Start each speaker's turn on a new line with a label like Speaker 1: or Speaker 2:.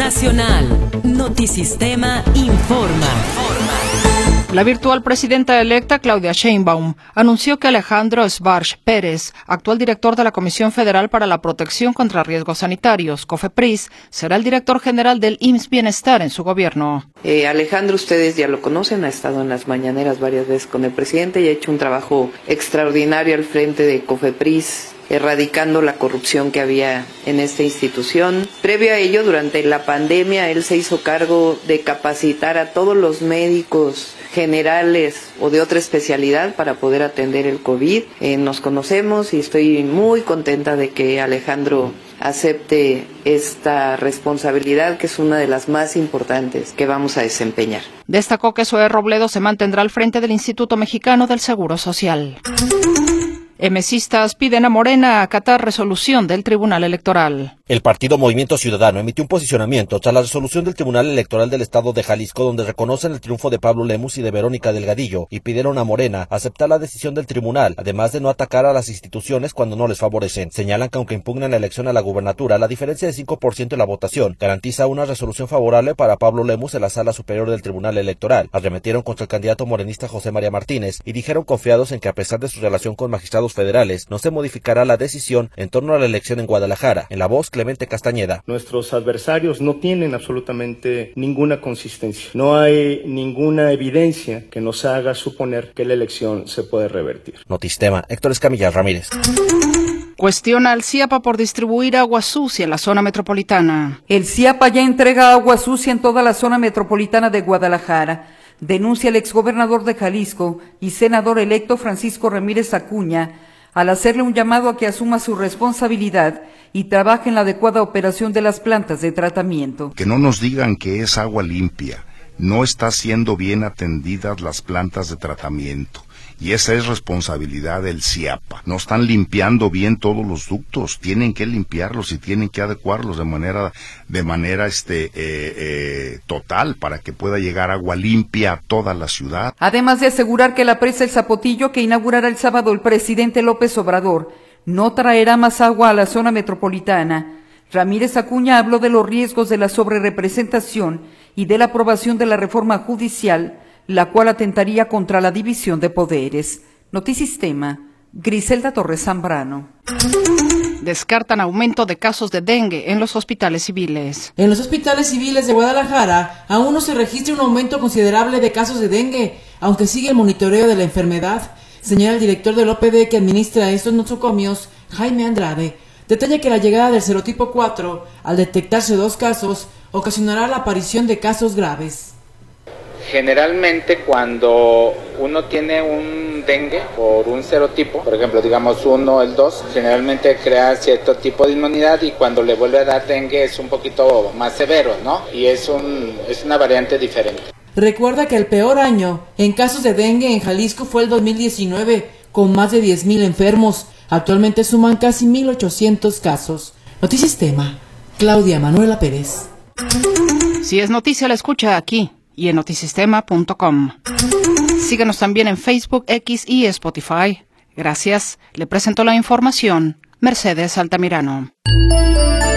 Speaker 1: Nacional. Notisistema informa.
Speaker 2: La virtual presidenta electa, Claudia Sheinbaum, anunció que Alejandro Sbarch Pérez, actual director de la Comisión Federal para la Protección contra Riesgos Sanitarios, COFEPRIS, será el director general del IMSS Bienestar en su gobierno.
Speaker 3: Alejandro, ustedes ya lo conocen, ha estado en las mañaneras varias veces con el presidente y ha hecho un trabajo extraordinario al frente de COFEPRIS, erradicando la corrupción que había en esta institución. Previo a ello, durante la pandemia, él se hizo cargo de capacitar a todos los médicos generales o de otra especialidad para poder atender el COVID. Nos conocemos y estoy muy contenta de que Alejandro acepte esta responsabilidad, que es una de las más importantes que vamos a desempeñar.
Speaker 2: Destacó que Zoé Robledo se mantendrá al frente del Instituto Mexicano del Seguro Social. MCistas piden a Morena acatar resolución del Tribunal Electoral.
Speaker 4: El partido Movimiento Ciudadano emitió un posicionamiento tras la resolución del Tribunal Electoral del Estado de Jalisco, donde reconocen el triunfo de Pablo Lemus y de Verónica Delgadillo y pidieron a Morena aceptar la decisión del tribunal, además de no atacar a las instituciones cuando no les favorecen. Señalan que aunque impugnan la elección a la gubernatura, la diferencia de 5% en la votación garantiza una resolución favorable para Pablo Lemus en la Sala Superior del Tribunal Electoral. Arremetieron contra el candidato morenista José María Martínez y dijeron confiados en que a pesar de su relación con magistrados federales, no se modificará la decisión en torno a la elección en Guadalajara. En la voz, Clemente Castañeda.
Speaker 5: Nuestros adversarios no tienen absolutamente ninguna consistencia. No hay ninguna evidencia que nos haga suponer que la elección se puede revertir.
Speaker 4: Notistema, Héctor Escamilla Ramírez.
Speaker 2: Cuestiona al CIAPA por distribuir agua sucia en la zona metropolitana.
Speaker 6: El CIAPA ya entrega agua sucia en toda la zona metropolitana de Guadalajara. Denuncia el exgobernador de Jalisco y senador electo Francisco Ramírez Acuña al hacerle un llamado a que asuma su responsabilidad y trabaje en la adecuada operación de las plantas de tratamiento.
Speaker 7: Que no nos digan que es agua limpia. No está siendo bien atendidas las plantas de tratamiento. Y esa es responsabilidad del CIAPA. No están limpiando bien todos los ductos, tienen que limpiarlos y tienen que adecuarlos de manera total para que pueda llegar agua limpia a toda la ciudad.
Speaker 6: Además de asegurar que la presa El Zapotillo, que inaugurará el sábado el presidente López Obrador, no traerá más agua a la zona metropolitana. Ramírez Acuña habló de los riesgos de la sobrerepresentación y de la aprobación de la reforma judicial, la cual atentaría contra la división de poderes. Notisistema, Griselda Torres Zambrano.
Speaker 2: Descartan aumento de casos de dengue en los hospitales civiles.
Speaker 8: En los hospitales civiles de Guadalajara aún no se registra un aumento considerable de casos de dengue, aunque sigue el monitoreo de la enfermedad. Señala el director del OPD que administra estos nosocomios, Jaime Andrade. Detalla que la llegada del serotipo 4, al detectarse 2 casos, ocasionará la aparición de casos graves.
Speaker 9: Generalmente cuando uno tiene un dengue por un serotipo, por ejemplo, digamos 1 el 2, generalmente crea cierto tipo de inmunidad y cuando le vuelve a dar dengue es un poquito más severo, ¿no? Y es una variante diferente.
Speaker 8: Recuerda que el peor año en casos de dengue en Jalisco fue el 2019, con más de 10,000 enfermos. Actualmente suman casi 1,800 casos. Notisistema, Claudia Manuela Pérez.
Speaker 2: Si es noticia, la escucha aquí y en notisistema.com. Síganos también en Facebook, X y Spotify. Gracias. Le presento la información, Mercedes Altamirano.